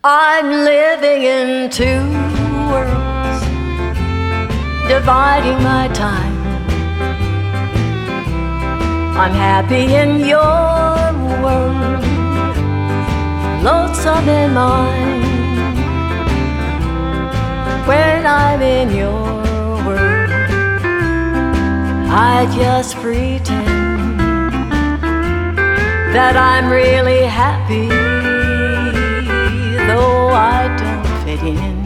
I'm living in two worlds, dividing my time. I'm happy in your world, lonesome in mine. When I'm in your world, I just pretend that I'm really happy, though I don't fit in.